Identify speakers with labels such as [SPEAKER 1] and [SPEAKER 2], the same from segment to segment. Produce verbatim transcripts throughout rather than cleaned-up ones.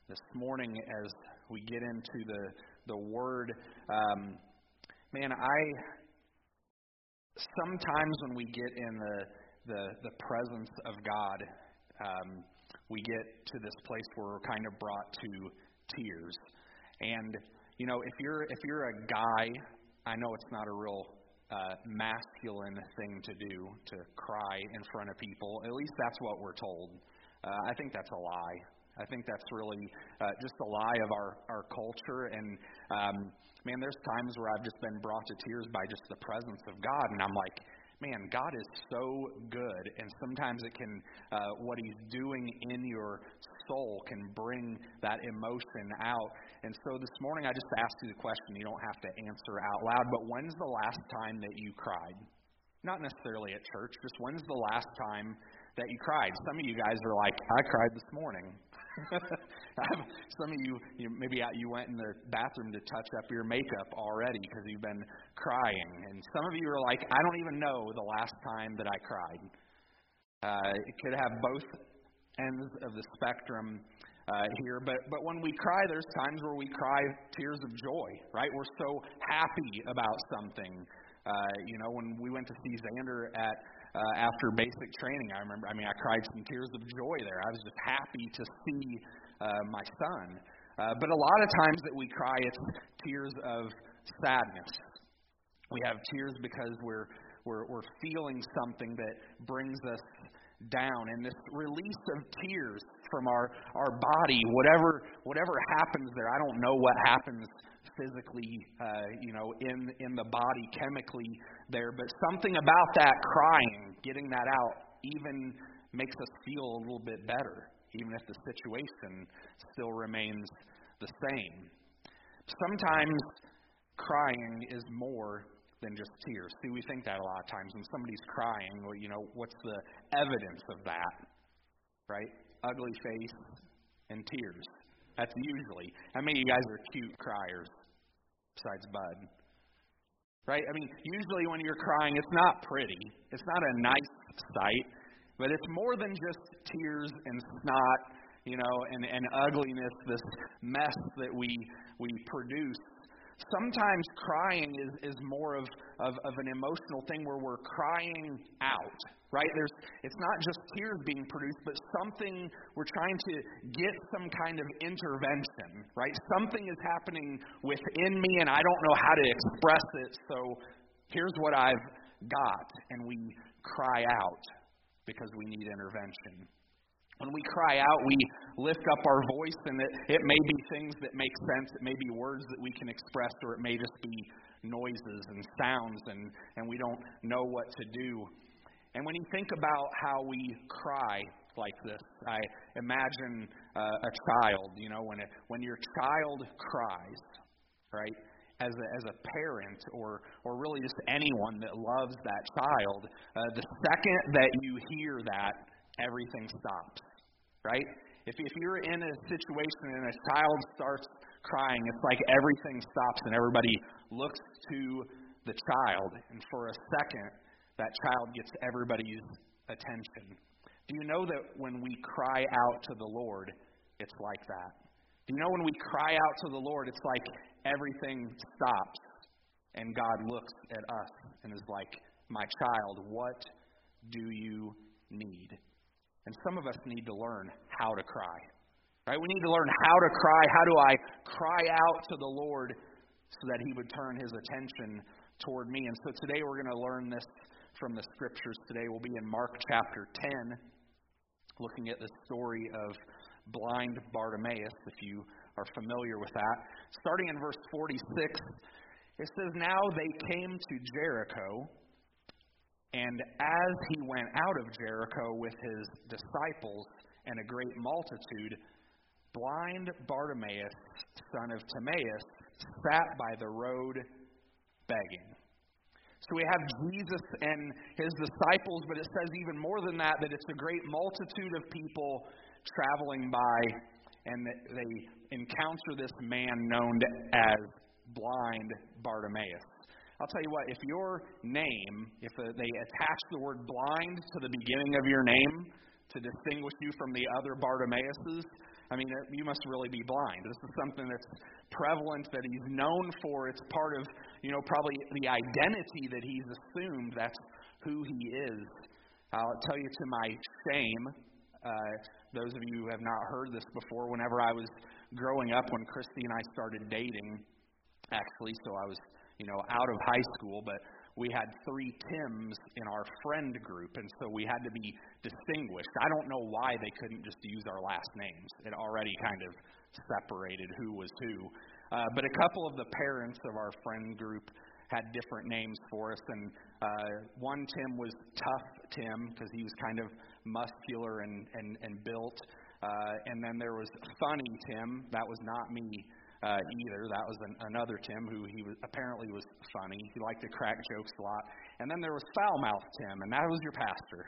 [SPEAKER 1] this morning as we get into the, the Word. Um, man, I sometimes when we get in the the, the presence of God, um, we get to this place where we're kind of brought to tears. And you know, if you're if you're a guy, I know it's not a real uh, masculine thing to do, to cry in front of people. At least that's what we're told. Uh, I think that's a lie. I think that's really uh, just a lie of our, our culture. And, um, man, there's times where I've just been brought to tears by just the presence of God. And I'm like, man, God is so good. And sometimes it can, uh, what He's doing in your soul can bring that emotion out. And so this morning I just asked you the question. You don't have to answer out loud. But when's the last time that you cried? Not necessarily at church. Just when's the last time that you cried? Some of you guys are like, I cried this morning. Some of you, you, maybe you went in the bathroom to touch up your makeup already because you've been crying. And some of you are like, I don't even know the last time that I cried. Uh, it could have both ends of the spectrum uh, here. But, but when we cry, there's times where we cry tears of joy, right? We're so happy about something. Uh, you know, when we went to see Xander at Uh, after basic training, I remember, I mean, I cried some tears of joy there. I was just happy to see uh, my son. Uh, but a lot of times that we cry, it's tears of sadness. We have tears because we're, we're, we're feeling something that brings us down. And this release of tears from our, our body, whatever, whatever happens there, I don't know what happens physically, uh, you know, in in the body, chemically there, but something about that crying, getting that out, even makes us feel a little bit better, even if the situation still remains the same. Sometimes crying is more than just tears. See, we think that a lot of times when somebody's crying, well, you know, what's the evidence of that, right? Ugly face and tears. That's usually. How many of you guys are cute criers besides Bud? Right? I mean, usually when you're crying, it's not pretty. It's not a nice sight, but it's more than just tears and snot, you know, and, and ugliness, this mess that we we produce. Sometimes crying is, is more of, of, of an emotional thing where we're crying out, right? There's, it's not just tears being produced, but something, we're trying to get some kind of intervention, right? Something is happening within me and I don't know how to express it, so here's what I've got. And we cry out because we need intervention. When we cry out, we lift up our voice, and it, it may be things that make sense. It may be words that we can express, or it may just be noises and sounds, and, and we don't know what to do. And when you think about how we cry like this, I imagine uh, a child, you know, when it, when your child cries, right, as a, as a parent or, or really just anyone that loves that child, uh, the second that you hear that, everything stops. Right? If if you're in a situation and a child starts crying, it's like everything stops and everybody looks to the child. And for a second, that child gets everybody's attention. Do you know that when we cry out to the Lord, it's like that? Do you know when we cry out to the Lord, it's like everything stops and God looks at us and is like, my child, what do you need? And some of us need to learn how to cry. Right? We need to learn how to cry. How do I cry out to the Lord so that He would turn His attention toward me? And so today we're going to learn this from the Scriptures. Today we'll be in Mark chapter ten, looking at the story of blind Bartimaeus, if you are familiar with that. Starting in verse forty-six, it says, "Now they came to Jericho, and as he went out of Jericho with his disciples and a great multitude, blind Bartimaeus, son of Timaeus, sat by the road begging." So we have Jesus and his disciples, but it says even more than that, that it's a great multitude of people traveling by, and they encounter this man known as blind Bartimaeus. I'll tell you what, if your name, if they attach the word blind to the beginning of your name to distinguish you from the other Bartimaeuses, I mean, you must really be blind. This is something that's prevalent, that he's known for. It's part of, you know, probably the identity that he's assumed. That's who he is. I'll tell you to my shame, uh, those of you who have not heard this before, whenever I was growing up, when Christy and I started dating, actually, so I was, you know, out of high school, but we had three Tims in our friend group, and so we had to be distinguished. I don't know why they couldn't just use our last names. It already kind of separated who was who. Uh, but a couple of the parents of our friend group had different names for us, and uh, one Tim was Tough Tim because he was kind of muscular and, and, and built. Uh, and then there was Funny Tim. That was not me. Uh, either. That was an, another Tim who he was, apparently was funny. He liked to crack jokes a lot. And then there was Foul-Mouthed Tim, and that was your pastor.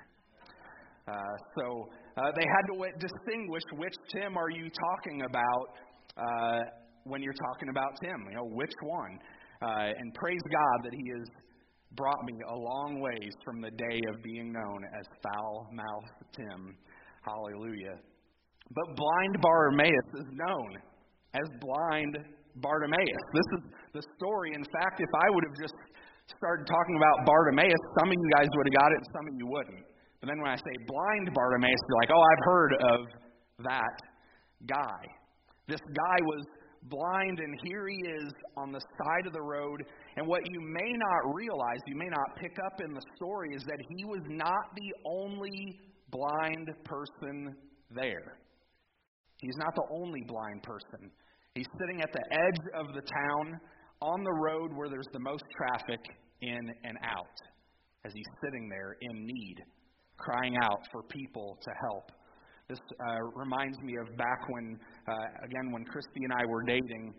[SPEAKER 1] Uh, so uh, they had to w- distinguish which Tim are you talking about uh, when you're talking about Tim. You know, which one? Uh, and praise God that he has brought me a long ways from the day of being known as Foul-Mouthed Tim. Hallelujah. But blind Bartimaeus is known as blind Bartimaeus. This is the story. In fact, if I would have just started talking about Bartimaeus, some of you guys would have got it and some of you wouldn't. But then when I say blind Bartimaeus, you're like, oh, I've heard of that guy. This guy was blind, and here he is on the side of the road. And what you may not realize, you may not pick up in the story, is that he was not the only blind person there. He's not the only blind person. He's sitting at the edge of the town on the road where there's the most traffic in and out, as he's sitting there in need, crying out for people to help. This uh, reminds me of back when, uh, again, when Christy and I were dating,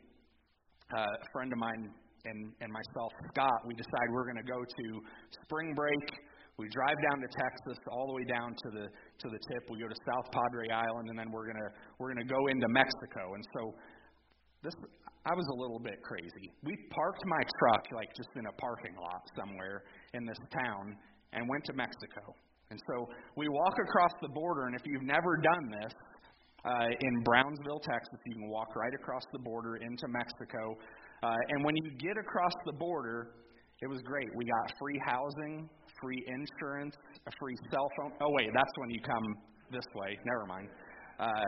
[SPEAKER 1] uh, a friend of mine and, and myself, Scott, we decided we're going to go to spring break. We drive down to Texas, all the way down to the to the tip. We go to South Padre Island, and then we're gonna we're gonna go into Mexico. And so, this I was a little bit crazy. We parked my truck like just in a parking lot somewhere in this town, and went to Mexico. And so we walk across the border, and if you've never done this, uh, in Brownsville, Texas, you can walk right across the border into Mexico. Uh, and when you get across the border, it was great. We got free housing, free insurance, a free cell phone. Oh, wait, that's when you come this way. Never mind. Uh,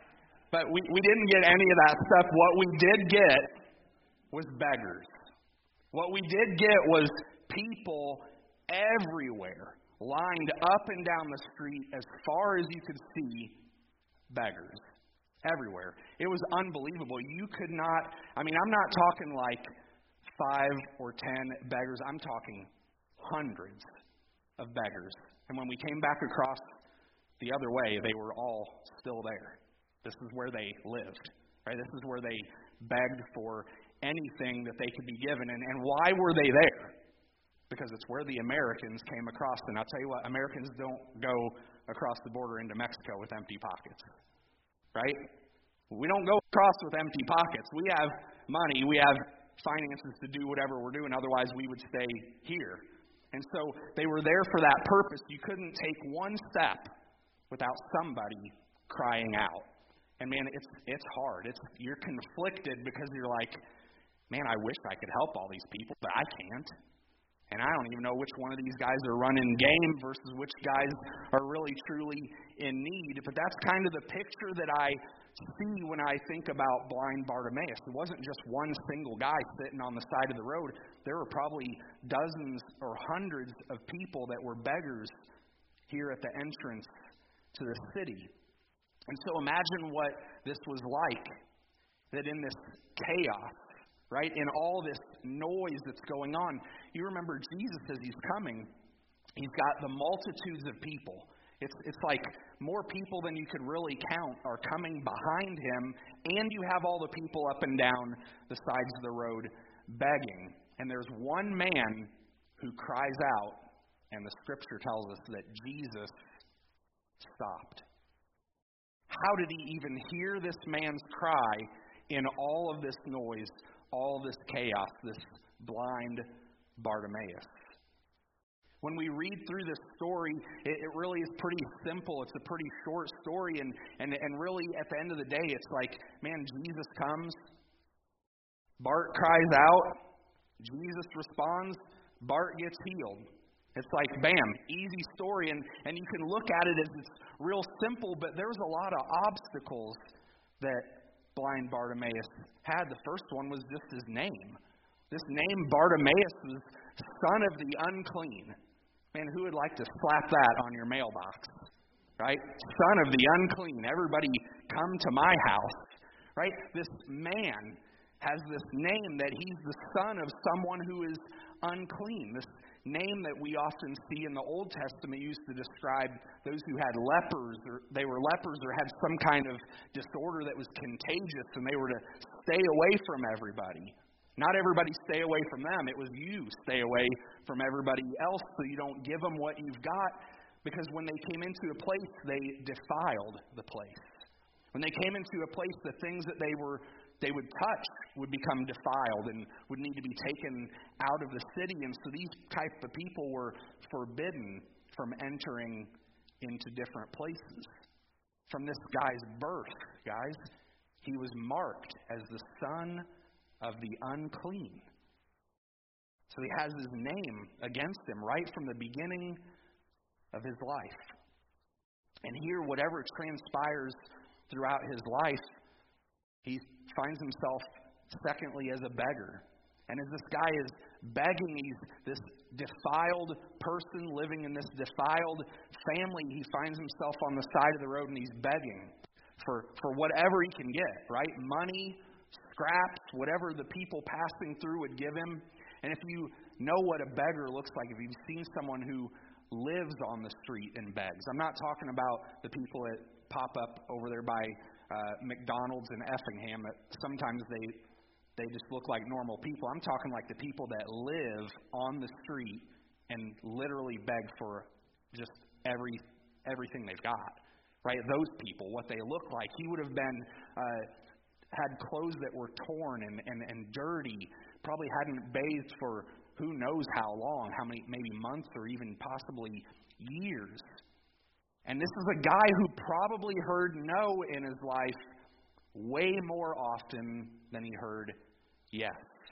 [SPEAKER 1] but we, we didn't get any of that stuff. What we did get was beggars. What we did get was people everywhere, lined up and down the street as far as you could see, beggars. Everywhere. It was unbelievable. You could not, I mean, I'm not talking like five or ten beggars. I'm talking hundreds of beggars. And when we came back across the other way, they were all still there. This is where they lived, right? This is where they begged for anything that they could be given. And, and why were they there? Because it's where the Americans came across. And I'll tell you what, Americans don't go across the border into Mexico with empty pockets, right? We don't go across with empty pockets. We have money. We have finances to do whatever we're doing. Otherwise, we would stay here. And so they were there for that purpose. You couldn't take one step without somebody crying out. And man, it's it's hard. It's you're conflicted because you're like, man, I wish I could help all these people, but I can't. And I don't even know which one of these guys are running game versus which guys are really truly in need. But that's kind of the picture that I see when I think about blind Bartimaeus. It wasn't just one single guy sitting on the side of the road. There were probably dozens or hundreds of people that were beggars here at the entrance to the city. And so imagine what this was like, that in this chaos, right, in all this noise that's going on, you remember Jesus as he's coming, he's got the multitudes of people. It's it's like more people than you could really count are coming behind him, and you have all the people up and down the sides of the road begging. And there's one man who cries out, and the scripture tells us that Jesus stopped. How did he even hear this man's cry in all of this noise, all this chaos, this blind Bartimaeus? When we read through this story, it, it really is pretty simple. It's a pretty short story, and, and, and really at the end of the day, it's like, man, Jesus comes, Bart cries out, Jesus responds, Bart gets healed. It's like, bam, easy story, and, and you can look at it as it's real simple, but there's a lot of obstacles that blind Bartimaeus had. The first one was just his name. This name, Bartimaeus, was son of the unclean. Man, who would like to slap that on your mailbox? Right? Son of the unclean. Everybody come to my house. Right? This man has this name that he's the son of someone who is unclean. This name that we often see in the Old Testament used to describe those who had lepers, or they were lepers or had some kind of disorder that was contagious, and they were to stay away from everybody. Not everybody stay away from them. It was you stay away from everybody else so you don't give them what you've got, because when they came into a place, they defiled the place. When they came into a place, the things that they were they would touch would become defiled and would need to be taken out of the city. And so these type of people were forbidden from entering into different places. From this guy's birth, guys, he was marked as the son of the unclean. So he has his name against him right from the beginning of his life. And here, whatever transpires throughout his life, he finds himself, secondly, as a beggar. And as this guy is begging, he's this defiled person living in this defiled family. He finds himself on the side of the road and he's begging for, for whatever he can get, right? Money, scraps, whatever the people passing through would give him. And if you know what a beggar looks like, if you've seen someone who lives on the street and begs, I'm not talking about the people that pop up over there by uh, McDonald's in Effingham that sometimes they they just look like normal people. I'm talking like the people that live on the street and literally beg for just every everything they've got, right? Those people, what they look like. He would have been uh, had clothes that were torn and, and, and dirty, probably hadn't bathed for who knows how long, how many, maybe months or even possibly years. And this is a guy who probably heard no in his life way more often than he heard yes.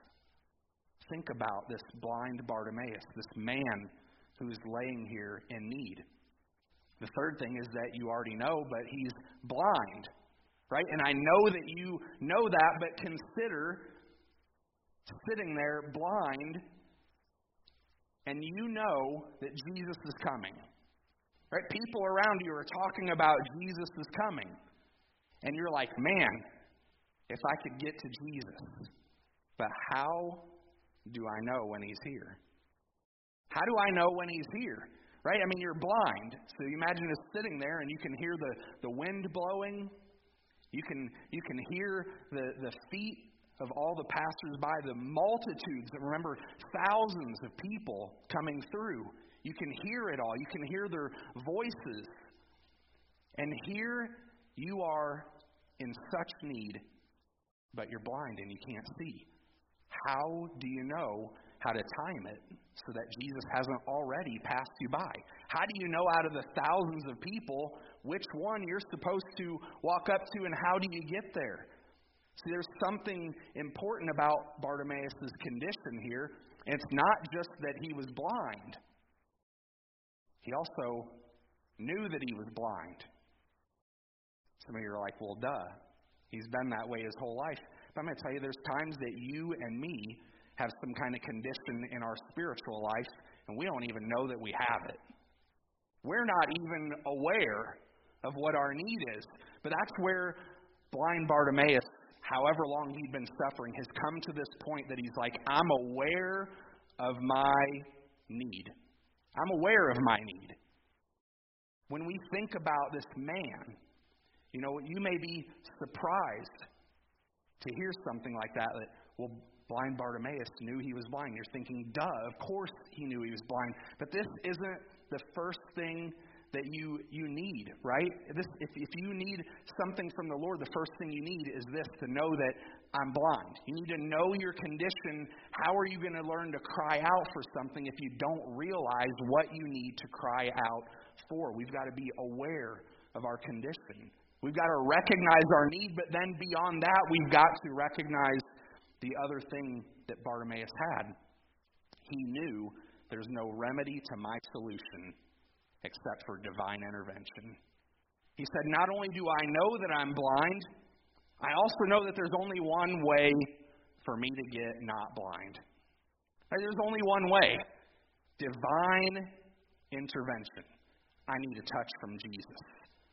[SPEAKER 1] Think about this blind Bartimaeus, this man who is laying here in need. The third thing is that you already know, but he's blind, right? And I know that you know that, but consider sitting there blind, and you know that Jesus is coming. Right? People around you are talking about Jesus is coming. And you're like, man, if I could get to Jesus. But how do I know when he's here? How do I know when he's here? Right? I mean, you're blind. So you imagine us sitting there and you can hear the, the wind blowing. You can you can hear the, the feet of all the passers-by, the multitudes. Remember, thousands of people coming through. You can hear it all. You can hear their voices. And here you are in such need, but you're blind and you can't see. How do you know how to time it so that Jesus hasn't already passed you by? How do you know out of the thousands of people which one you're supposed to walk up to, and how do you get there? See, there's something important about Bartimaeus' condition here. It's not just that he was blind. He also knew that he was blind. Some of you are like, well, duh. He's been that way his whole life. But I'm going to tell you, there's times that you and me have some kind of condition in our spiritual life, and we don't even know that we have it. We're not even aware of what our need is. But that's where blind Bartimaeus, however long he'd been suffering, has come to this point that he's like, I'm aware of my need. I'm aware of my need. When we think about this man, you know, you may be surprised to hear something like that, that, well, blind Bartimaeus knew he was blind. You're thinking, duh, of course he knew he was blind. But this isn't the first thing that you you need, right? This, if, if you need something from the Lord, the first thing you need is this, to know that I'm blind. You need to know your condition. How are you going to learn to cry out for something if you don't realize what you need to cry out for? We've got to be aware of our condition. We've got to recognize our need, but then beyond that, we've got to recognize the other thing that Bartimaeus had. He knew there's no remedy to my solution except for divine intervention. He said, not only do I know that I'm blind, I also know that there's only one way for me to get not blind. There's only one way. Divine intervention. I need a touch from Jesus.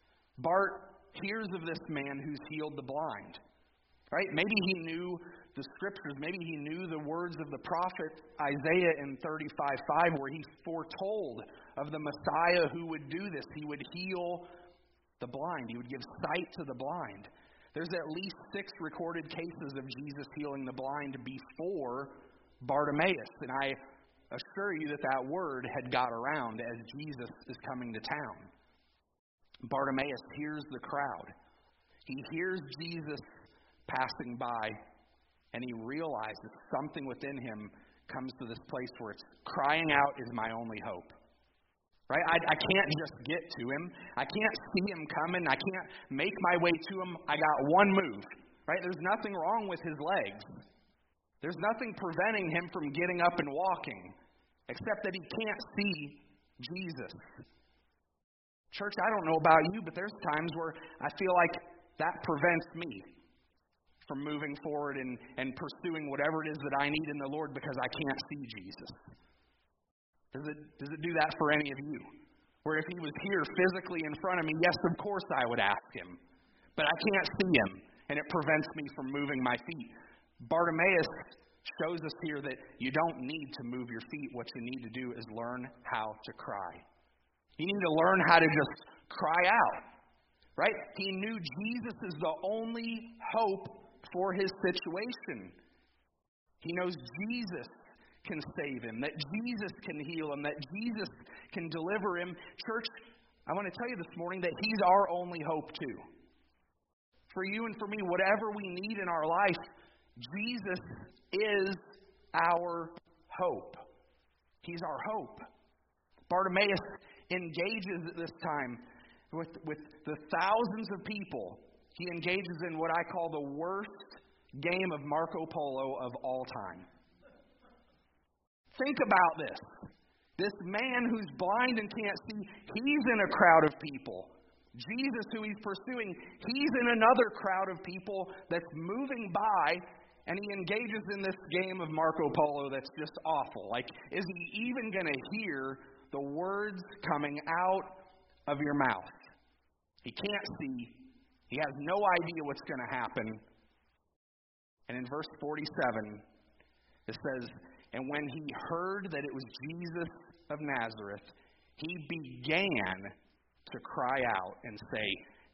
[SPEAKER 1] Bart hears of this man who's healed the blind. Right? Maybe he knew the scriptures. Maybe he knew the words of the prophet Isaiah in thirty-five five, where he foretold of the Messiah who would do this. He would heal the blind. He would give sight to the blind. There's at least six recorded cases of Jesus healing the blind before Bartimaeus. And I assure you that that word had got around as Jesus is coming to town. Bartimaeus hears the crowd. He hears Jesus passing by, and he realizes something within him comes to this place where it's crying out is my only hope. Right? I, I can't just get to him. I can't see him coming. I can't make my way to him. I got one move. Right? There's nothing wrong with his legs. There's nothing preventing him from getting up and walking, except that he can't see Jesus. Church, I don't know about you, but there's times where I feel like that prevents me from moving forward and, and pursuing whatever it is that I need in the Lord because I can't see Jesus. Does it, does it do that for any of you? Where if he was here physically in front of me, yes, of course I would ask him. But I can't see him, and it prevents me from moving my feet. Bartimaeus shows us here that you don't need to move your feet. What you need to do is learn how to cry. You need to learn how to just cry out. Right? He knew Jesus is the only hope for his situation. He knows Jesus can save him, that Jesus can heal him, that Jesus can deliver him. Church, I want to tell you this morning that he's our only hope too. For you and for me, whatever we need in our life, Jesus is our hope. He's our hope. Bartimaeus engages at this time with, with the thousands of people. He engages in what I call the worst game of Marco Polo of all time. Think about this. This man who's blind and can't see, he's in a crowd of people. Jesus, who he's pursuing, he's in another crowd of people that's moving by, and he engages in this game of Marco Polo that's just awful. Like, is he even going to hear the words coming out of your mouth? He can't see. He has no idea what's going to happen. And in verse forty-seven, it says, and when he heard that it was Jesus of Nazareth, he began to cry out and say,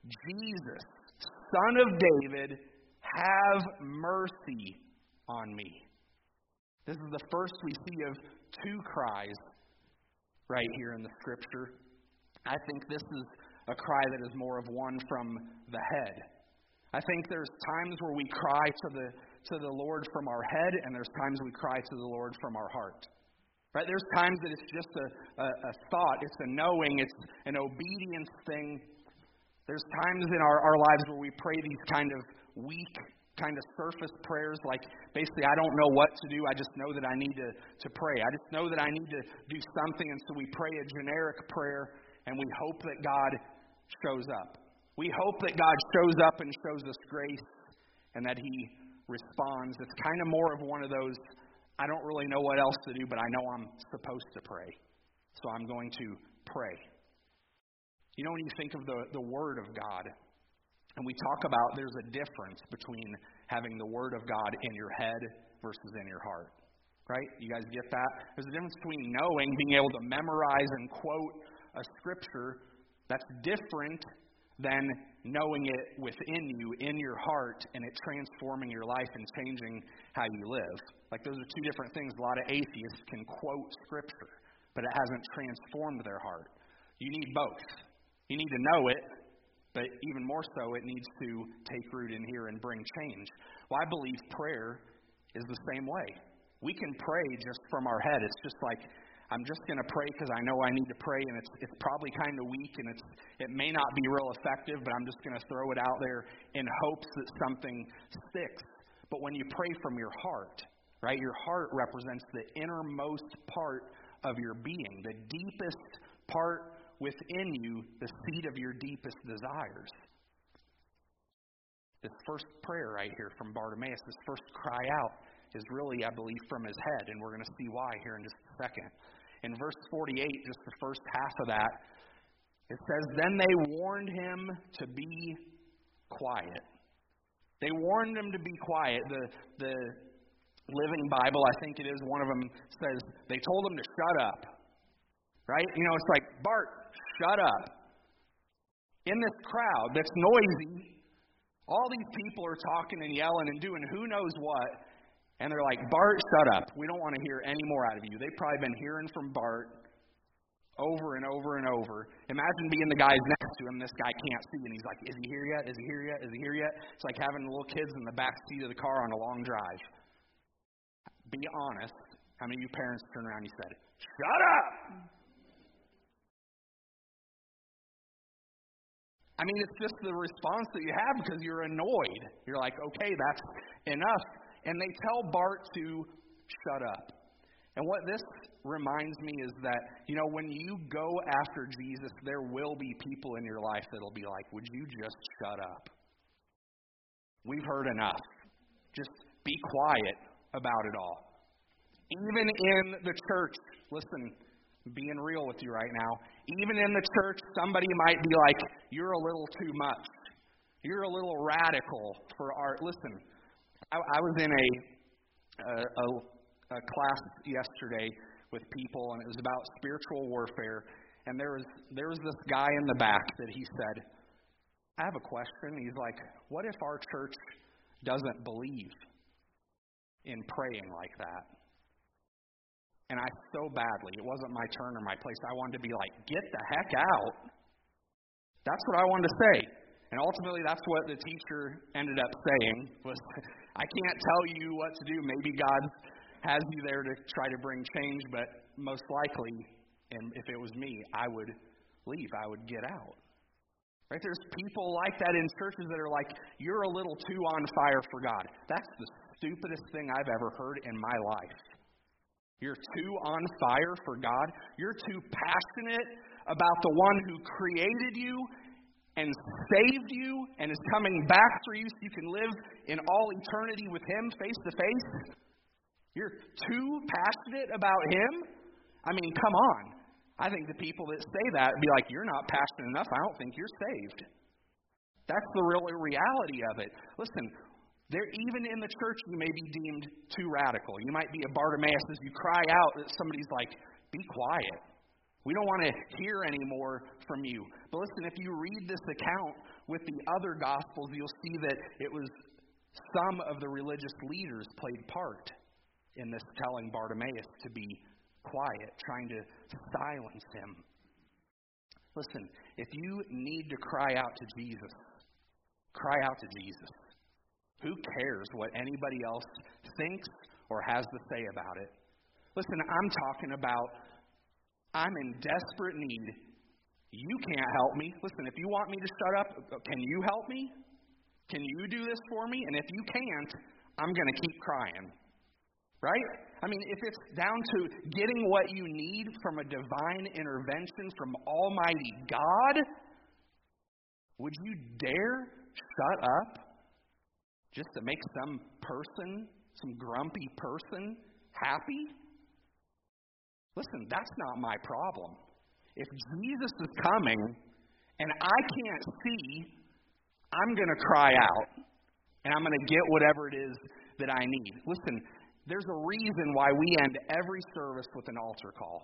[SPEAKER 1] Jesus, Son of David, have mercy on me. This is the first we see of two cries right here in the Scripture. I think this is a cry that is more of one from the head. I think there's times where we cry to the to the Lord from our head, and there's times we cry to the Lord from our heart. Right? There's times that it's just a, a, a thought, it's a knowing, it's an obedience thing. There's times in our, our lives where we pray these kind of weak, kind of surface prayers, like basically I don't know what to do, I just know that I need to, to pray. I just know that I need to do something, and so we pray a generic prayer, and we hope that God shows up. We hope that God shows up and shows us grace, and that He responds. It's kind of more of one of those, I don't really know what else to do, but I know I'm supposed to pray, so I'm going to pray. You know, when you think of the, the Word of God, and we talk about there's a difference between having the Word of God in your head versus in your heart. Right? You guys get that? There's a difference between knowing, being able to memorize and quote a Scripture that's different than knowing it within you, in your heart, and it transforming your life and changing how you live. Like, those are two different things. A lot of atheists can quote Scripture, but it hasn't transformed their heart. You need both. You need to know it, but even more so, it needs to take root in here and bring change. Well, I believe prayer is the same way. We can pray just from our head. It's just like, I'm just going to pray because I know I need to pray, and it's it's probably kind of weak, and it's it may not be real effective, but I'm just going to throw it out there in hopes that something sticks. But when you pray from your heart, right, your heart represents the innermost part of your being, the deepest part within you, the seat of your deepest desires. This first prayer right here from Bartimaeus, this first cry out, is really, I believe, from his head, and we're going to see why here in just a second. In verse forty-eight, just the first half of that, it says, "Then they warned him to be quiet." They warned him to be quiet. The the Living Bible, I think it is, one of them says, they told him to shut up. Right? You know, it's like, Bart, shut up. In this crowd that's noisy, all these people are talking and yelling and doing who knows what, and they're like, Bart, shut up. We don't want to hear any more out of you. They've probably been hearing from Bart over and over and over. Imagine being the guys next to him. This guy can't see, and he's like, is he here yet? Is he here yet? Is he here yet? It's like having the little kids in the back seat of the car on a long drive. Be honest. How many of you parents turned around and you said, shut up? I mean, it's just the response that you have because you're annoyed. You're like, okay, that's enough. And they tell Bart to shut up. And what this reminds me is that, you know, when you go after Jesus, there will be people in your life that'll be like, would you just shut up? We've heard enough. Just be quiet about it all. Even in the church, listen, being real with you right now, even in the church, somebody might be like, you're a little too much. You're a little radical for our, listen, I, I was in a, a, a, a class yesterday with people, and it was about spiritual warfare, and there was, there was this guy in the back that he said, I have a question. He's like, what if our church doesn't believe in praying like that? And I so badly, it wasn't my turn or my place, I wanted to be like, get the heck out. That's what I wanted to say. And ultimately, that's what the teacher ended up saying, was, I can't tell you what to do. Maybe God has you there to try to bring change, but most likely, and if it was me, I would leave. I would get out. Right? There's people like that in churches that are like, you're a little too on fire for God. That's the stupidest thing I've ever heard in my life. You're too on fire for God. You're too passionate about the one who created you and saved you and is coming back for you so you can live in all eternity with Him face to face. You're too passionate about Him? I mean, come on. I think the people that say that be like, you're not passionate enough. I don't think you're saved. That's the real reality of it. Listen, there, even in the church, you may be deemed too radical. You might be a Bartimaeus as you cry out that somebody's like, be quiet. We don't want to hear any more from you. But listen, if you read this account with the other Gospels, you'll see that it was some of the religious leaders played part in this telling Bartimaeus to be quiet, trying to silence him. Listen, if you need to cry out to Jesus, cry out to Jesus. Who cares what anybody else thinks or has to say about it? Listen, I'm talking about I'm in desperate need. You can't help me. Listen, if you want me to shut up, can you help me? Can you do this for me? And if you can't, I'm going to keep crying. Right? I mean, if it's down to getting what you need from a divine intervention from Almighty God, would you dare shut up just to make some person, some grumpy person, happy? Listen, that's not my problem. If Jesus is coming and I can't see, I'm going to cry out and I'm going to get whatever it is that I need. Listen, there's a reason why we end every service with an altar call.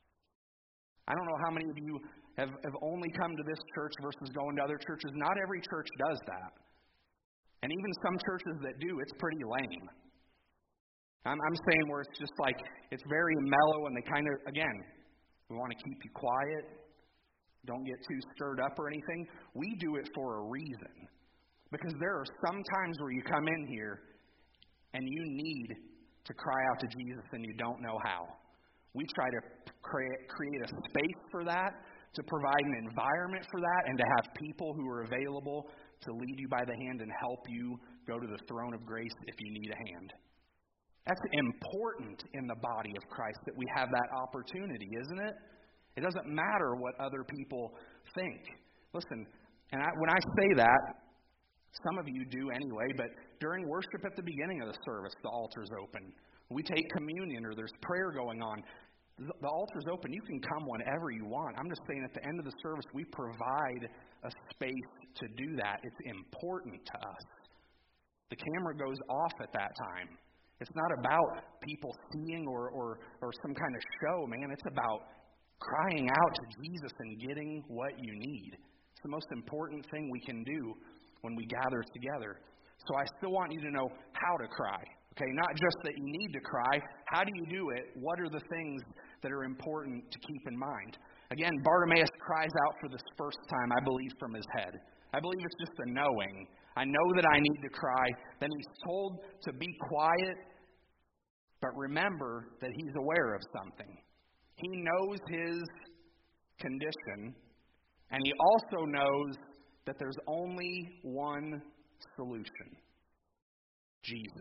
[SPEAKER 1] I don't know how many of you have, have only come to this church versus going to other churches. Not every church does that. And even some churches that do, it's pretty lame. I'm, I'm saying where it's just like, it's very mellow and they kind of, again, we want to keep you quiet. Don't get too stirred up or anything. We do it for a reason. Because there are some times where you come in here and you need to cry out to Jesus and you don't know how. We try to create, create a space for that, to provide an environment for that, and to have people who are available to lead you by the hand and help you go to the throne of grace if you need a hand. That's important in the body of Christ that we have that opportunity, isn't it? It doesn't matter what other people think. Listen, and I, when I say that, some of you do anyway, but during worship at the beginning of the service, the altar's open. We take communion or there's prayer going on. The altar's open. You can come whenever you want. I'm just saying at the end of the service, we provide a space to do that. It's important to us. The camera goes off at that time. It's not about people seeing or, or, or some kind of show, man. It's about crying out to Jesus and getting what you need. It's the most important thing we can do when we gather together. So I still want you to know how to cry. Okay, not just that you need to cry. How do you do it? What are the things that are important to keep in mind? Again, Bartimaeus cries out for this first time, I believe, from his head. I believe it's just a knowing. I know that I need to cry. Then he's told to be quiet, but remember that he's aware of something. He knows his condition, and he also knows that there's only one solution: Jesus.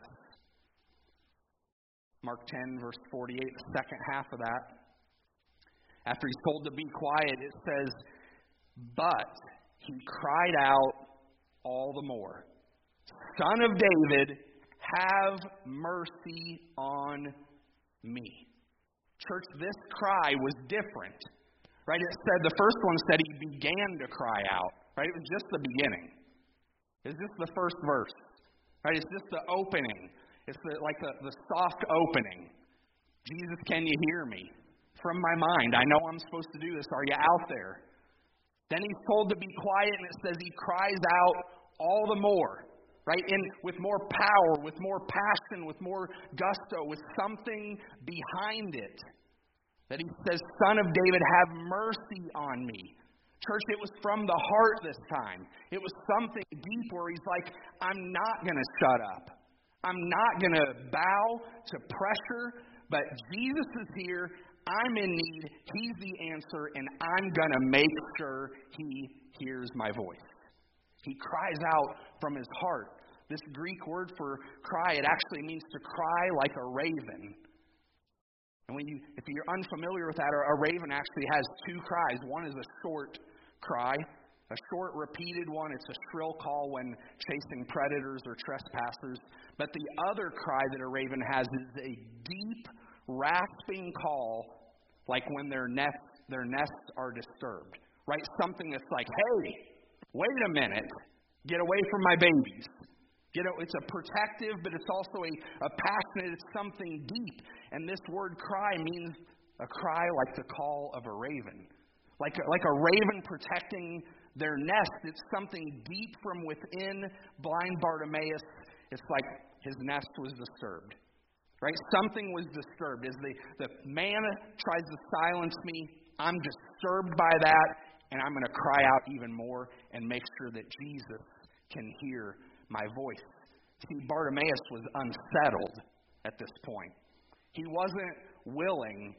[SPEAKER 1] Mark ten, verse forty-eight, the second half of that. After he's told to be quiet, it says, "But he cried out all the more, 'Son of David, have mercy on me.'" Church, this cry was different. Right? It said, the first one said he began to cry out. Right? It was just the beginning. It's just the first verse. Right? It's just the opening. It's the, like the, the soft opening. Jesus, can you hear me? From my mind, I know I'm supposed to do this. Are you out there? Then he's told to be quiet, and it says he cries out all the more. Right? In, with more power, with more passion, with more gusto, with something behind it. That he says, "Son of David, have mercy on me." Church, it was from the heart this time. It was something deep where he's like, I'm not going to shut up. I'm not going to bow to pressure, but Jesus is here. I'm in need. He's the answer, and I'm going to make sure he hears my voice. He cries out from his heart. This Greek word for cry, it actually means to cry like a raven. And when you, if you're unfamiliar with that, a raven actually has two cries. One is a short cry, a short repeated one. It's a shrill call when chasing predators or trespassers. But the other cry that a raven has is a deep, rasping call, like when their nests, their nests are disturbed. Right? Something that's like, hey, wait a minute, get away from my babies. You know, it's a protective, but it's also a, a passionate, it's something deep. And this word cry means a cry like the call of a raven. Like a, like a raven protecting their nest. It's something deep from within blind Bartimaeus. It's like his nest was disturbed. Right? Something was disturbed. As the, the man tries to silence me, I'm disturbed by that, and I'm going to cry out even more and make sure that Jesus can hear my voice. See, Bartimaeus was unsettled at this point. He wasn't willing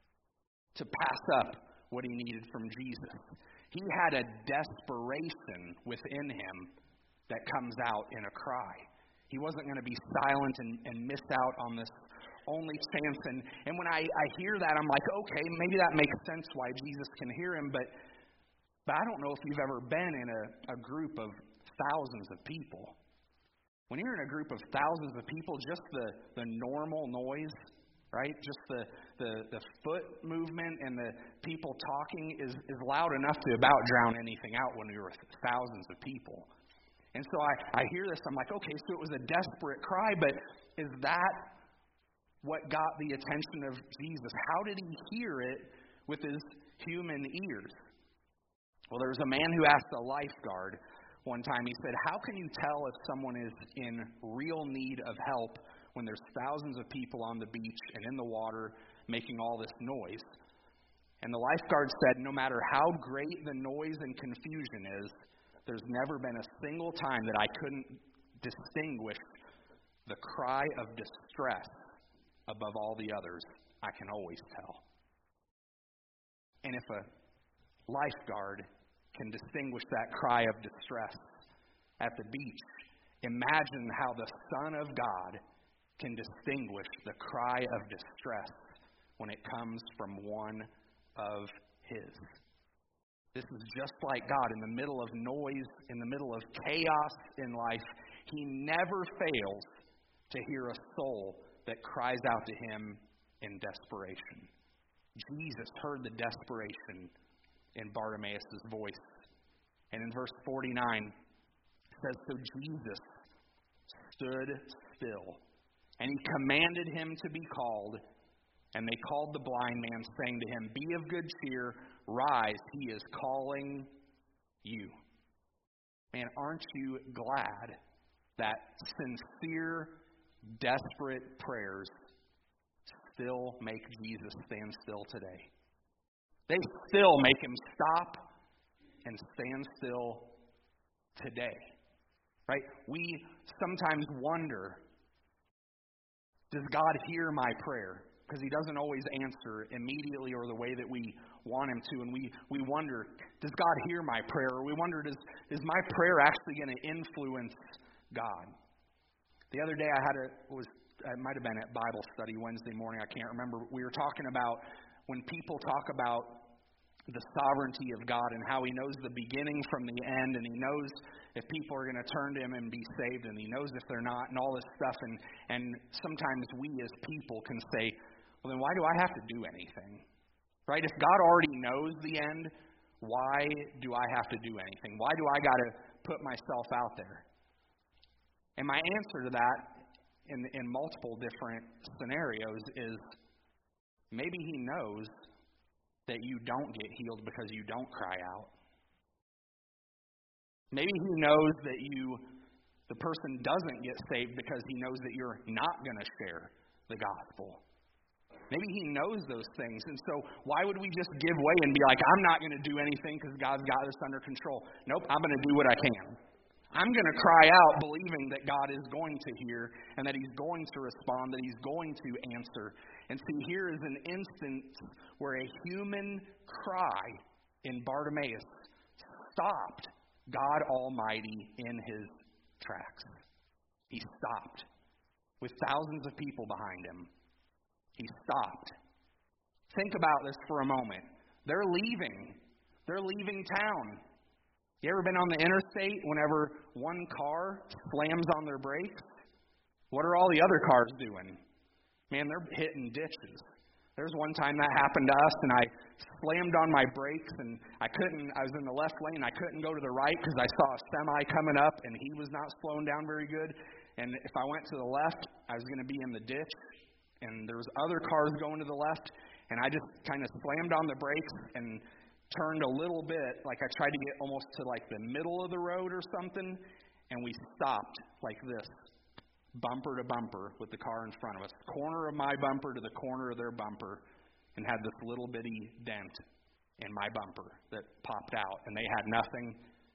[SPEAKER 1] to pass up what he needed from Jesus. He had a desperation within him that comes out in a cry. He wasn't going to be silent and, and miss out on this only chance. And, and when I, I hear that, I'm like, okay, maybe that makes sense why Jesus can hear him, but, but I don't know if you've ever been in a, a group of thousands of people. When you're in a group of thousands of people, just the, the normal noise, right? Just the, the, the foot movement and the people talking is, is loud enough to about drown anything out when you're with thousands of people. And so I, I hear this, I'm like, okay, so it was a desperate cry, but is that what got the attention of Jesus? How did he hear it with his human ears? Well, there was a man who asked a lifeguard one time. He said, how can you tell if someone is in real need of help when there's thousands of people on the beach and in the water making all this noise? And the lifeguard said, no matter how great the noise and confusion is, there's never been a single time that I couldn't distinguish the cry of distress above all the others. I can always tell. And if a lifeguard can distinguish that cry of distress at the beach, imagine how the Son of God can distinguish the cry of distress when it comes from one of His. This is just like God. In the middle of noise, in the middle of chaos in life, He never fails to hear a soul that cries out to Him in desperation. Jesus heard the desperation in Bartimaeus' voice. And in verse forty-nine, it says, so Jesus stood still, and He commanded him to be called. And they called the blind man, saying to him, be of good cheer, rise, He is calling you. Man, aren't you glad that sincere, desperate prayers still make Jesus stand still today? They still make Him stop and stand still today. Right? We sometimes wonder, does God hear my prayer? Because He doesn't always answer immediately or the way that we want Him to. And we, we wonder, does God hear my prayer? Or we wonder, does, is my prayer actually going to influence God? The other day I had a, was it might have been at Bible study Wednesday morning, I can't remember. We were talking about when people talk about the sovereignty of God and how He knows the beginning from the end, and He knows if people are going to turn to Him and be saved, and He knows if they're not, and all this stuff. And, and sometimes we as people can say, well, then why do I have to do anything? Right? If God already knows the end, why do I have to do anything? Why do I got to put myself out there? And my answer to that in, in multiple different scenarios is maybe He knows that you don't get healed because you don't cry out. Maybe He knows that you, the person doesn't get saved because He knows that you're not going to share the gospel. Maybe He knows those things. And so why would we just give way and be like, I'm not going to do anything because God's got this under control? Nope, I'm going to do what I can. I'm going to cry out believing that God is going to hear and that He's going to respond, that He's going to answer. And see, here is an instance where a human cry in Bartimaeus stopped God Almighty in His tracks. He stopped with thousands of people behind Him. He stopped. Think about this for a moment. They're leaving. They're leaving town. You ever been on the interstate whenever one car slams on their brakes? What are all the other cars doing? Man, they're hitting ditches. There's one time that happened to us, and I slammed on my brakes, and I couldn't, I was in the left lane, I couldn't go to the right because I saw a semi coming up, and he was not slowing down very good. And if I went to the left, I was going to be in the ditch, and there was other cars going to the left, and I just kind of slammed on the brakes and turned a little bit, like I tried to get almost to like the middle of the road or something, and we stopped like this, bumper to bumper with the car in front of us, corner of my bumper to the corner of their bumper, and had this little bitty dent in my bumper that popped out, and they had nothing.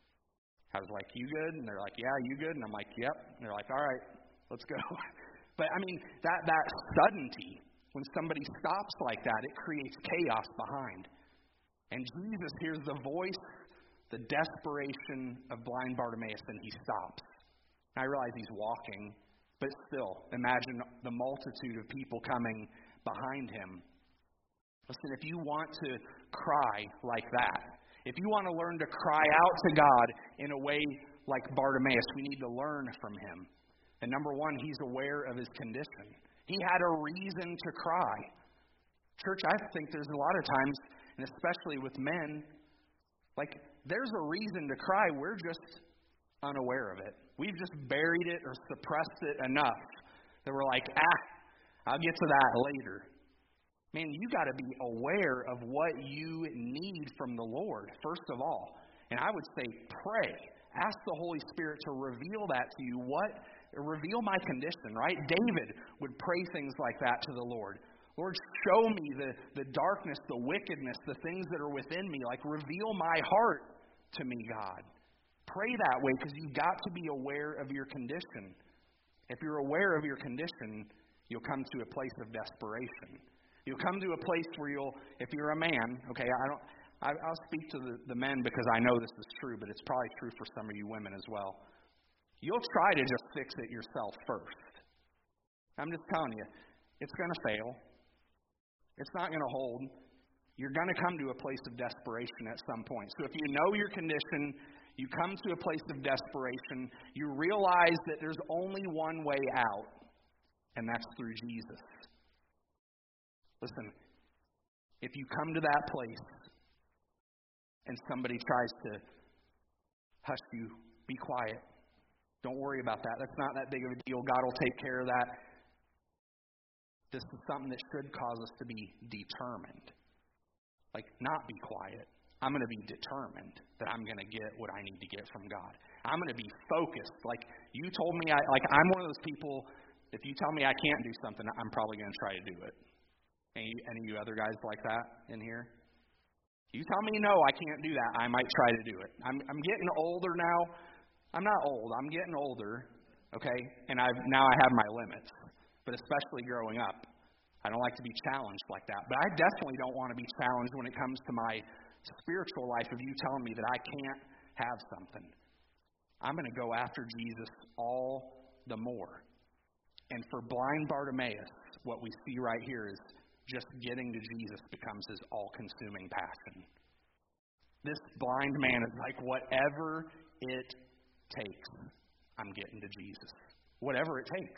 [SPEAKER 1] I was like, you good? And they're like, yeah, you good? And I'm like, yep. And they're like, all right, let's go. But I mean, that, that suddenty, when somebody stops like that, it creates chaos behind. And Jesus hears the voice, the desperation of blind Bartimaeus, and He stops. And I realize He's walking, but still, imagine the multitude of people coming behind Him. Listen, if you want to cry like that, if you want to learn to cry out to God in a way like Bartimaeus, we need to learn from him. And number one, he's aware of his condition. He had a reason to cry. Church, I think there's a lot of times, and especially with men, like there's a reason to cry. We're just unaware of it. We've just buried it or suppressed it enough that we're like, ah, I'll get to that later. Man, you got to be aware of what you need from the Lord, first of all. And I would say pray. Ask the Holy Spirit to reveal that to you. What? Reveal my condition, right? David would pray things like that to the Lord. Lord, show me the, the darkness, the wickedness, the things that are within me. Like, reveal my heart to me, God. Pray that way because you've got to be aware of your condition. If you're aware of your condition, you'll come to a place of desperation. You'll come to a place where you'll, if you're a man, okay, I don't, I, I'll speak to the, the men because I know this is true, but it's probably true for some of you women as well. You'll try to just fix it yourself first. I'm just telling you, it's going to fail. It's not going to hold. You're going to come to a place of desperation at some point. So if you know your condition, you come to a place of desperation, you realize that there's only one way out, and that's through Jesus. Listen, if you come to that place and somebody tries to hush you, be quiet. Don't worry about that. That's not that big of a deal. God will take care of that. This is something that should cause us to be determined. Like, not be quiet. I'm going to be determined that I'm going to get what I need to get from God. I'm going to be focused. Like, you told me, I, like, I'm one of those people, if you tell me I can't do something, I'm probably going to try to do it. Any, any of you other guys like that in here? You tell me no, I can't do that, I might try to do it. I'm, I'm getting older now. I'm not old. I'm getting older, okay? And I've now I have my limits. But especially growing up, I don't like to be challenged like that. But I definitely don't want to be challenged when it comes to my spiritual life of you telling me that I can't have something. I'm going to go after Jesus all the more. And for blind Bartimaeus, what we see right here is just getting to Jesus becomes his all-consuming passion. This blind man is like, whatever it takes, I'm getting to Jesus. Whatever it takes.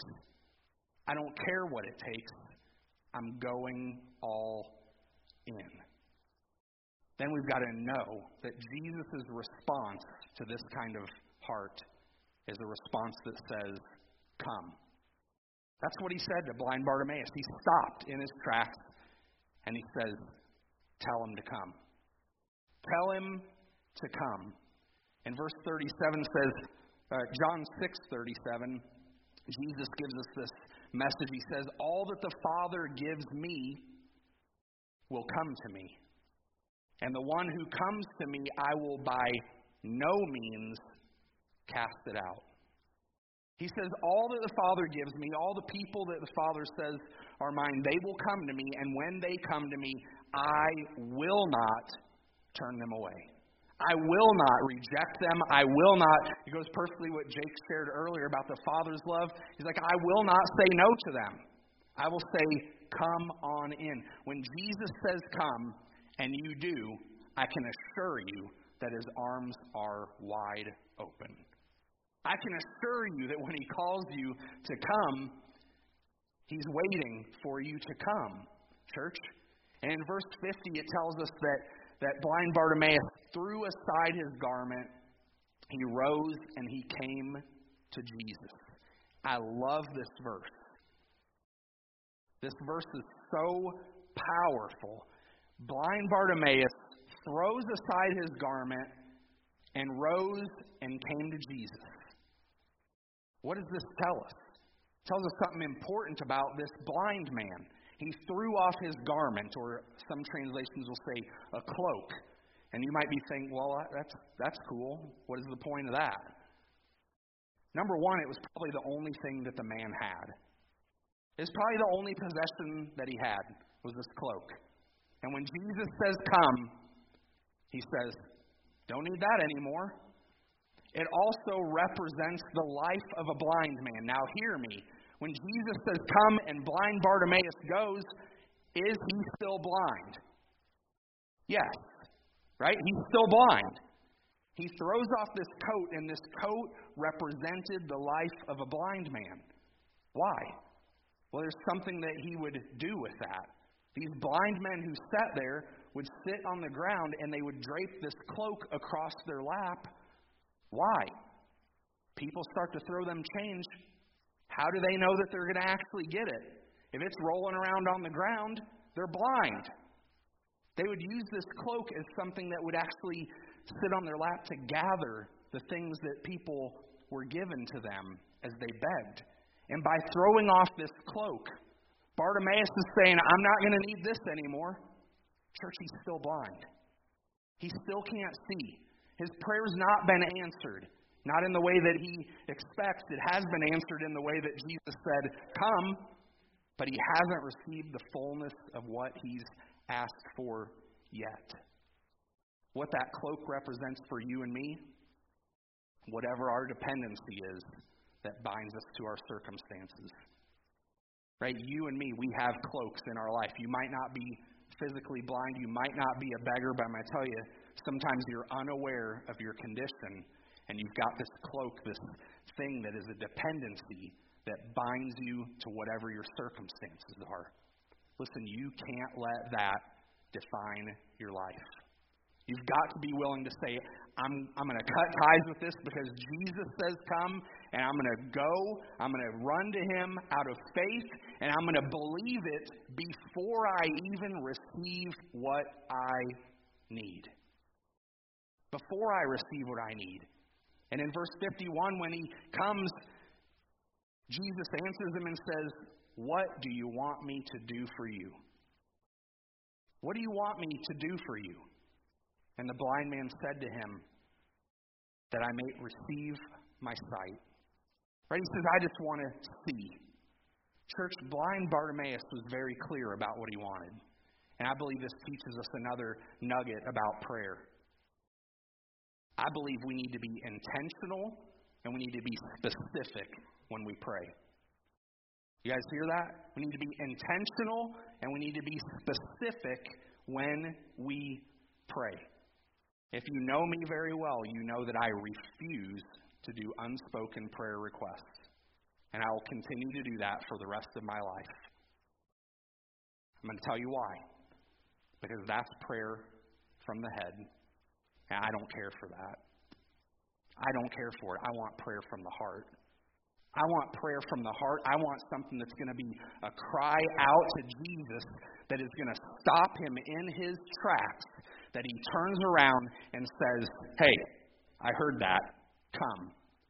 [SPEAKER 1] I don't care what it takes. I'm going all in. Then we've got to know that Jesus' response to this kind of heart is a response that says, come. That's what he said to blind Bartimaeus. He stopped in his tracks and he says, tell him to come. Tell him to come. And verse thirty-seven says, uh, John six thirty-seven, Jesus gives us this message. He says, all that the Father gives me will come to me. And the one who comes to me, I will by no means cast it out. He says, all that the Father gives me, all the people that the Father says are mine, they will come to me. And when they come to me, I will not turn them away. I will not reject them. I will not. It goes perfectly what Jake shared earlier about the Father's love. He's like, I will not say no to them. I will say, come on in. When Jesus says come, and you do, I can assure you that his arms are wide open. I can assure you that when he calls you to come, he's waiting for you to come, church. And in verse fifty, it tells us that, that blind Bartimaeus threw aside his garment, he rose, and he came to Jesus. I love this verse. This verse is so powerful. Blind Bartimaeus throws aside his garment and rose and came to Jesus. What does this tell us? It tells us something important about this blind man. He threw off his garment, or some translations will say a cloak. And you might be thinking, well, that's that's cool. What is the point of that? Number one, it was probably the only thing that the man had. It's probably the only possession that he had was this cloak. And when Jesus says come, he says, don't need that anymore. It also represents the life of a blind man. Now hear me. When Jesus says come and blind Bartimaeus goes, is he still blind? Yes. Right? He's still blind. He throws off this coat, and this coat represented the life of a blind man. Why? Well, there's something that he would do with that. These blind men who sat there would sit on the ground, and they would drape this cloak across their lap. Why? People start to throw them change. How do they know that they're going to actually get it? If it's rolling around on the ground, they're blind. They would use this cloak as something that would actually sit on their lap to gather the things that people were given to them as they begged. And by throwing off this cloak, Bartimaeus is saying, I'm not going to need this anymore. Church, he's still blind. He still can't see. His prayer's not been answered. Not in the way that he expects. It has been answered in the way that Jesus said, come. But he hasn't received the fullness of what he's asked for yet. What that cloak represents for you and me, whatever our dependency is that binds us to our circumstances. Right? You and me, we have cloaks in our life. You might not be physically blind. You might not be a beggar, but I'm going to tell you, sometimes you're unaware of your condition, and you've got this cloak, this thing that is a dependency that binds you to whatever your circumstances are. Listen, you can't let that define your life. You've got to be willing to say, I'm, I'm going to cut ties with this because Jesus says come, and I'm going to go, I'm going to run to him out of faith, and I'm going to believe it before I even receive what I need. Before I receive what I need. And in verse fifty-one, when he comes, Jesus answers him and says, what do you want me to do for you? What do you want me to do for you? And the blind man said to him, that I may receive my sight. Right? He says, I just want to see. Church, blind Bartimaeus was very clear about what he wanted. And I believe this teaches us another nugget about prayer. I believe we need to be intentional and we need to be specific when we pray. You guys hear that? We need to be intentional and we need to be specific when we pray. If you know me very well, you know that I refuse to do unspoken prayer requests. And I will continue to do that for the rest of my life. I'm going to tell you why. Because that's prayer from the head. And I don't care for that. I don't care for it. I want prayer from the heart. I want prayer from the heart. I want something that's going to be a cry out to Jesus that is going to stop him in his tracks, that he turns around and says, hey, I heard that. Come.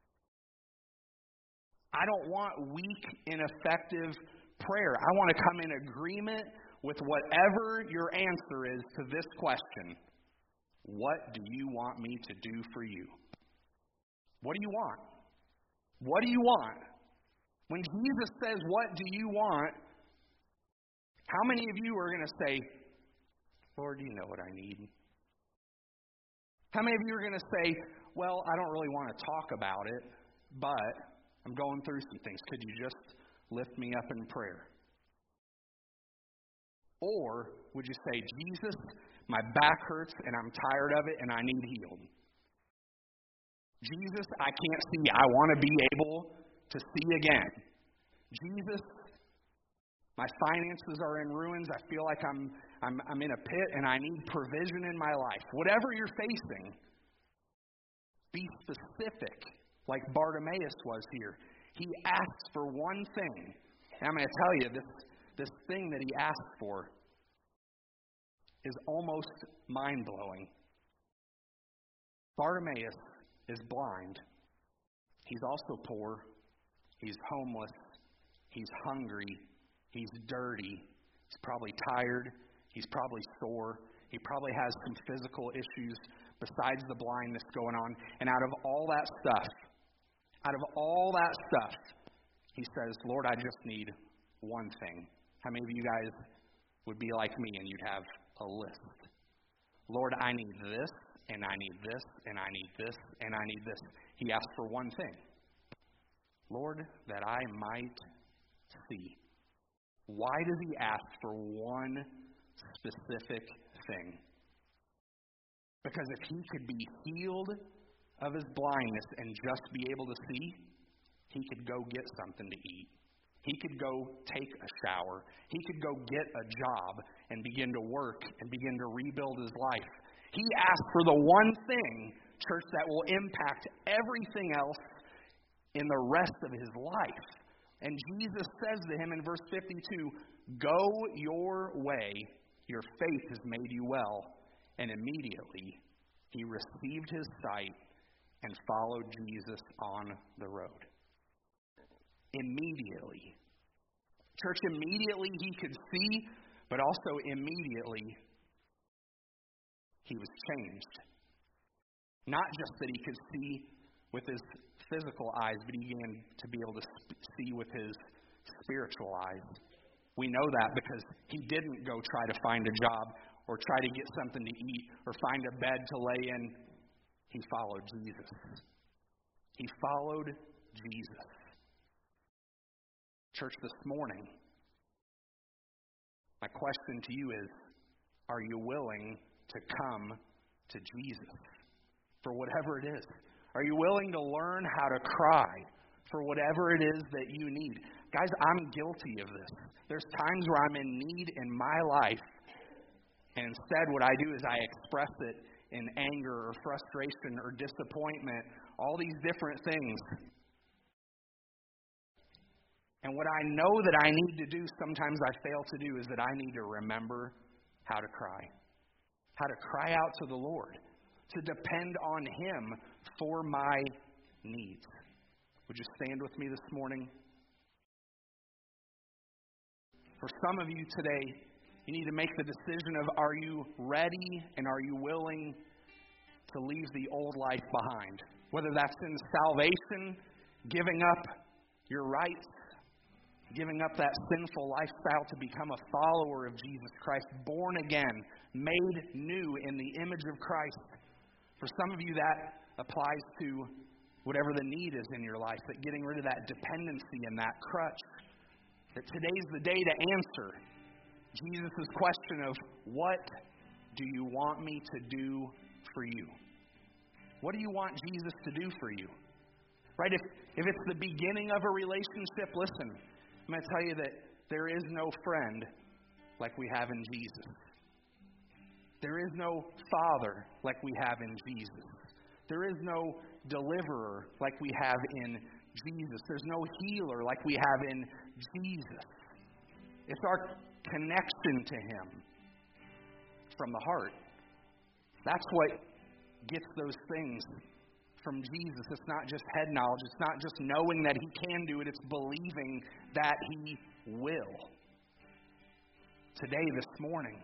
[SPEAKER 1] I don't want weak, ineffective prayer. I want to come in agreement with whatever your answer is to this question. What do you want me to do for you? What do you want? What do you want? When Jesus says, what do you want? How many of you are going to say, Lord, you know what I need? How many of you are going to say, well, I don't really want to talk about it, but I'm going through some things. Could you just lift me up in prayer? Or would you say, Jesus, my back hurts and I'm tired of it and I need healed. Jesus, I can't see. I want to be able to see again. Jesus, my finances are in ruins. I feel like I'm, I'm, I'm in a pit and I need provision in my life. Whatever you're facing, be specific like Bartimaeus was here. He asks for one thing. And I'm going to tell you, this, this thing that he asks for is almost mind-blowing. Bartimaeus is blind. He's also poor. He's homeless. He's hungry. He's dirty. He's probably tired. He's probably sore. He probably has some physical issues besides the blindness going on. And out of all that stuff, out of all that stuff, he says, Lord, I just need one thing. How many of you guys would be like me and you'd have a list? Lord, I need this, and I need this, and I need this, and I need this. He asked for one thing. Lord, that I might see. Why does he ask for one specific thing? Because if he could be healed of his blindness and just be able to see, he could go get something to eat. He could go take a shower. He could go get a job and begin to work and begin to rebuild his life. He asked for the one thing, church, that will impact everything else in the rest of his life. And Jesus says to him in verse fifty-two, go your way, your faith has made you well. And immediately he received his sight and followed Jesus on the road. Immediately. Church, immediately he could see, but also immediately he was changed. Not just that he could see with his physical eyes, but he began to be able to see with his spiritual eyes. We know that because he didn't go try to find a job or try to get something to eat or find a bed to lay in. He followed Jesus. He followed Jesus. Church, this morning, my question to you is, are you willing to come to Jesus for whatever it is? Are you willing to learn how to cry for whatever it is that you need? Guys, I'm guilty of this. There's times where I'm in need in my life, and instead what I do is I express it in anger or frustration or disappointment, all these different things. And what I know that I need to do, sometimes I fail to do, is that I need to remember how to cry. How to cry out to the Lord. To depend on Him for my needs. Would you stand with me this morning? For some of you today, you need to make the decision of, are you ready and are you willing to leave the old life behind? Whether that's in salvation, giving up your rights, giving up that sinful lifestyle to become a follower of Jesus Christ, born again, made new in the image of Christ. For some of you, that applies to whatever the need is in your life, that getting rid of that dependency and that crutch. That today's the day to answer Jesus' question of, what do you want me to do for you? What do you want Jesus to do for you? Right? If, if it's the beginning of a relationship, listen, I'm going to tell you that there is no friend like we have in Jesus. There is no father like we have in Jesus. There is no deliverer like we have in Jesus. There's no healer like we have in Jesus. It's our connection to Him from the heart. That's what gets those things from Jesus. It's not just head knowledge. It's not just knowing that He can do it. It's believing that He will. Today, this morning,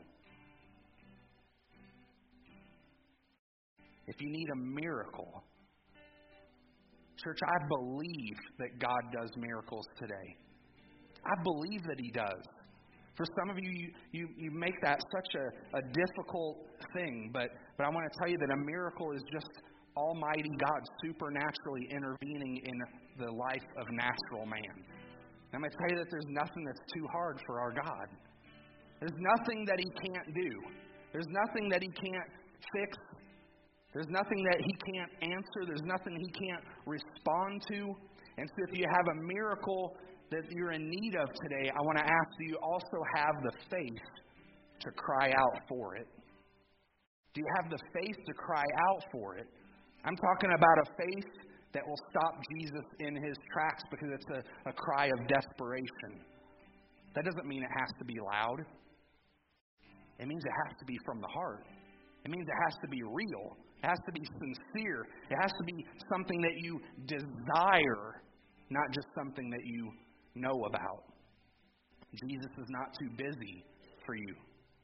[SPEAKER 1] if you need a miracle, church, I believe that God does miracles today. I believe that He does. For some of you, you, you, you make that such a, a difficult thing, but, but I want to tell you that a miracle is just Almighty God supernaturally intervening in the life of natural man. And I'm going to tell you that there's nothing that's too hard for our God. There's nothing that He can't do. There's nothing that He can't fix. There's nothing that He can't answer. There's nothing He can't respond to. And so if you have a miracle that you're in need of today, I want to ask, do you also have the faith to cry out for it? Do you have the faith to cry out for it? I'm talking about a faith that will stop Jesus in His tracks because it's a, a cry of desperation. That doesn't mean it has to be loud. It means it has to be from the heart. It means it has to be real. It has to be sincere. It has to be something that you desire, not just something that you know about. Jesus is not too busy for you.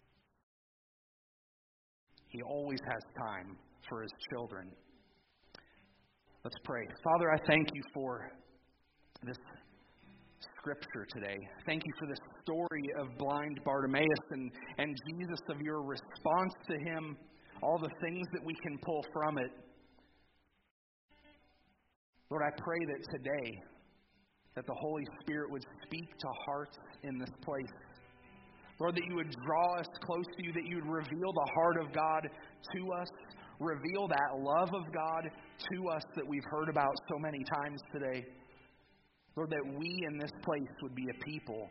[SPEAKER 1] He always has time for His children. Let's pray. Father, I thank You for this scripture today. Thank You for this story of blind Bartimaeus and, and Jesus, of Your response to him, all the things that we can pull from it. Lord, I pray that today that the Holy Spirit would speak to hearts in this place. Lord, that You would draw us close to You, that You would reveal the heart of God to us, reveal that love of God to us that we've heard about so many times today. Lord, that we in this place would be a people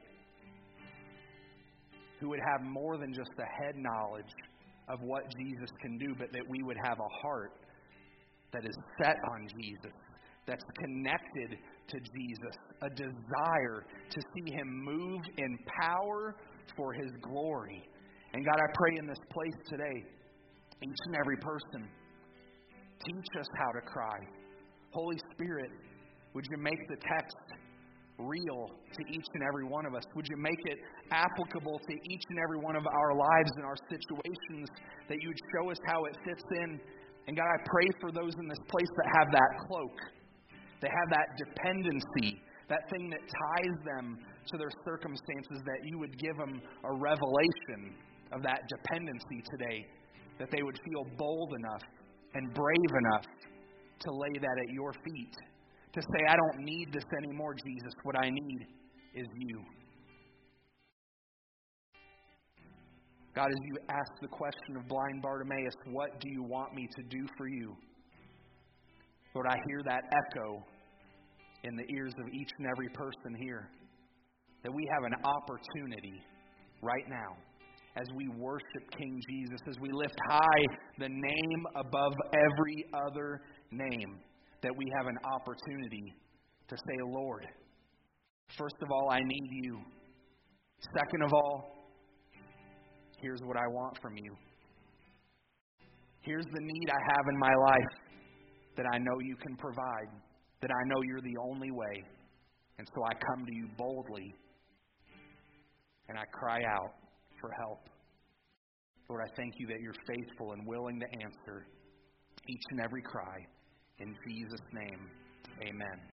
[SPEAKER 1] who would have more than just a head knowledge of what Jesus can do, but that we would have a heart that is set on Jesus, that's connected to Jesus, a desire to see Him move in power for His glory. And God, I pray in this place today, each and every person, teach us how to cry. Holy Spirit, would You make the text real to each and every one of us? Would you make it applicable to each and every one of our lives and our situations, that you would show us how it fits in? And God, I pray for those in this place that have that cloak. They have that dependency, that thing that ties them to their circumstances, that you would give them a revelation of that dependency today, that they would feel bold enough and brave enough to lay that at your feet, to say, I don't need this anymore, Jesus. What I need is you. God, as you ask the question of blind Bartimaeus, what do you want me to do for you? Lord, I hear that echo in the ears of each and every person here, that we have an opportunity right now, as we worship King Jesus, as we lift high the name above every other name, that we have an opportunity to say, Lord, first of all, I need you. Second of all, here's what I want from you. Here's the need I have in my life that I know you can provide, that I know you're the only way. And so I come to you boldly and I cry out for help. Lord, I thank you that you're faithful and willing to answer each and every cry. In Jesus' name, amen.